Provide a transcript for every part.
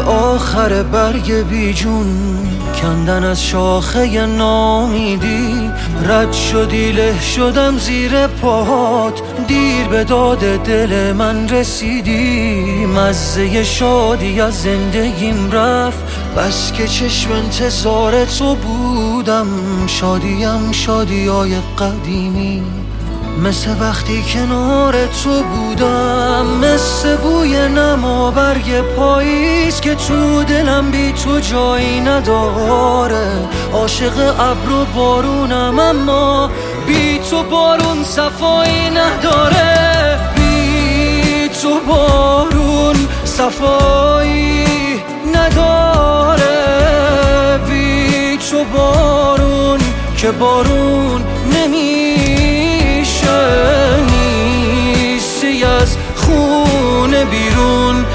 آخر برگ بیجون کندن از شاخه نامیدی، رد شدی له شدم زیر پاهات، دیر به داد دل من رسیدی. مزه شادی از زندگیم رفت، بس که چشم انتظار تو بودم. شادیم شادیای قدیمی، مثل وقتی کنار تو بودم، مثل بوی نما برگ پاییز که تو دلم بی تو جایی نداره. عاشق ابر و بارونم اما بی تو بارون صفایی نداره. بی تو بارون صفایی نداره. بی تو بارون که بارون نیستی از خونه بیرون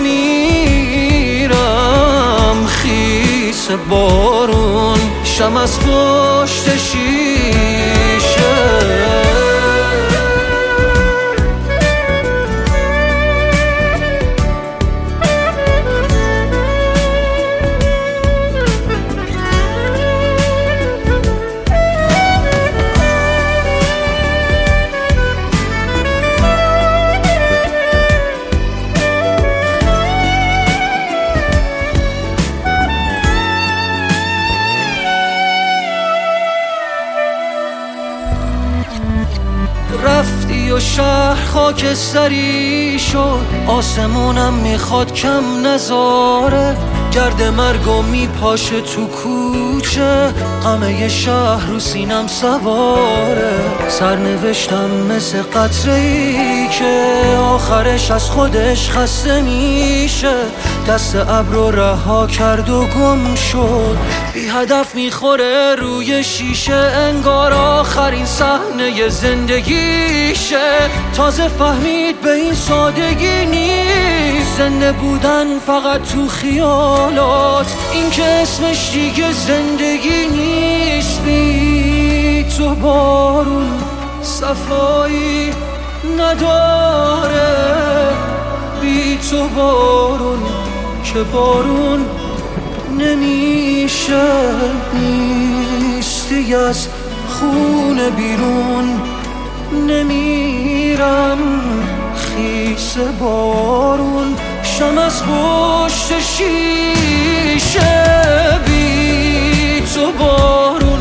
نمیرم. خیس بارون شم از پشت شیشه. رفتی و شهر خاکستری شد، آسمونم میخواد کم نذاره. گرد مرگو میپاشه تو کوچه، غمه شهر رو سینم سواره. سرنوشتم مثل قطره‌ای که آخرش از خودش خسته میشه. دست ابر رو رها کرد و گم شد، بی هدف میخوره روی شیشه. انگار آخرین صحنه زندگیشه. تازه فهمید به این سادگی نیست زنده بودن فقط تو خیالات، این که اسمش دیگه زندگی نیست. بی تو بارون صفایی نداره. بی تو بارون که بارون نمیشه. نیستی از خونه بیرون نمیرم. خیس بارون شم از پشت شیشه. بی تو بارون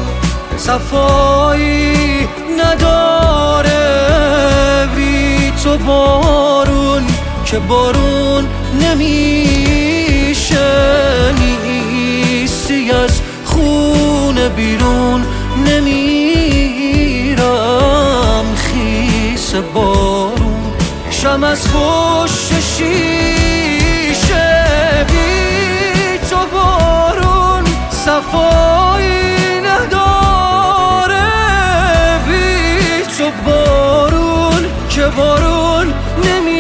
صفایی نداره. بی تو بارون که بارون نمیشه. نیستی از خونه بیرون نمیرم. خیس بارون شم از پشت شیشه. بی تو بارون صفایی نداره. بی تو بارون که بارون نمیرم.